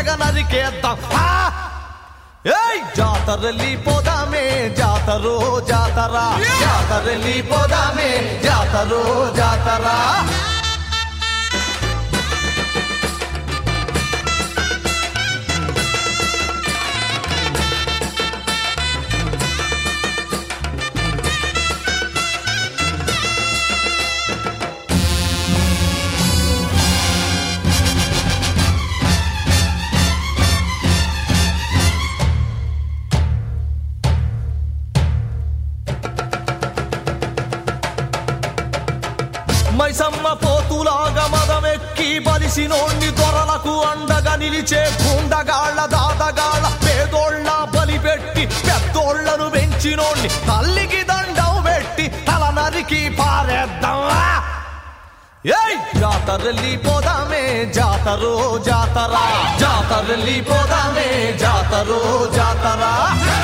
తెగ నరికేద్దాం. ఏయ్ జాతరలి పోదామే జాతరో జాతరా, జాతరలి పోదామే జాతరో జాతరా. మైసమ్మ పోతులాగా మదమెక్కి బలిసినోణ్ణి దొరలకు అండగా నిలిచే గుండగాళ్ల దాదగాళ్ల పేదోళ్ల బలిపెట్టి పెద్దోళ్లను పెంచినోణ్ణి తల్లికి దండం పెట్టి తల నరికి పారేద్దాం. ఏయ్ జాతరలి పోదామే జాతరో జాతరా, జాతరలి పోదామే జాతరో జాతరా.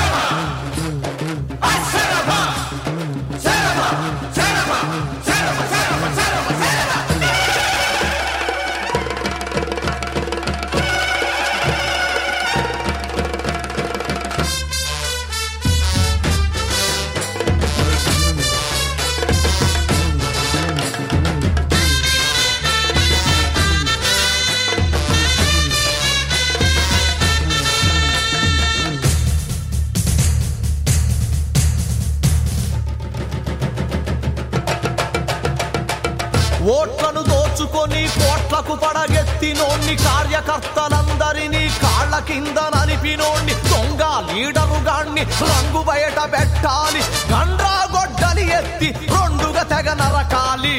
ఓట్లను దోచుకొని కోట్లకు పడగెత్తినోణ్ణి కార్యకర్తలందరినీ కాళ్ల కింద నలిపినోణ్ణి దొంగ లీడరుగాణ్ణి రంగు బయట పెట్టాలి, గండ్రా గొడ్డలి ఎత్తి రెండుగా తెగ నరకాలి.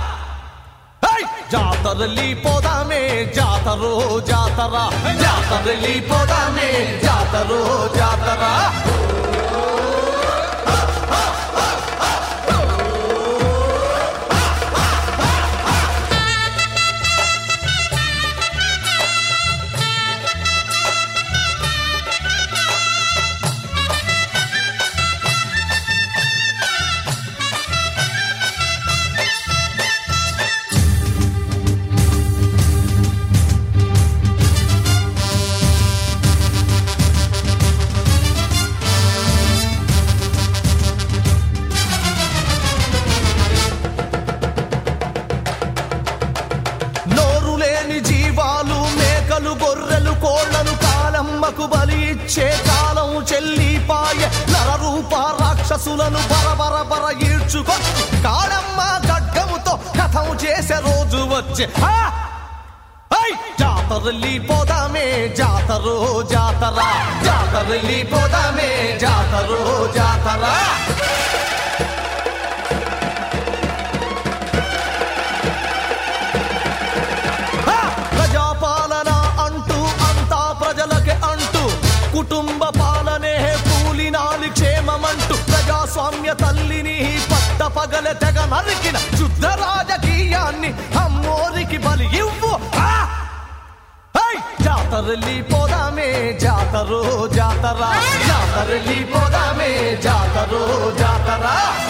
జాతరలి పోదామే జాతరో జాతరా, జాతరలి పోదామే జాతరో జాతరా. జీవాలు మేకలు గొర్రెలు కోళ్లను కాలమ్మకు బలి ఇచ్చే కాలం చెల్లిపాయ, నరరూప రాక్షసులను బరబర ఈడ్చుకొచ్చి కాళమ్మ ఖడ్గముతో కథం చేసే రోజు వచ్చే. జాతరలి పోదామే జాతరో జాతరా, జాతరలి పోదామే జాతరో జాతరా. కుటుంబ పాలనే కూలినాలి క్షేమమంటూ ప్రజాస్వామ్య తల్లిని పట్ట పగలే తెగ నరికిన శుద్ధ రాజకీయాన్ని అమ్మోరికి బలి ఇవ్వు. జాతరలి పోదామే జాతరో జాతరా, జాతరలి పోదామే జాతరో జాతరా.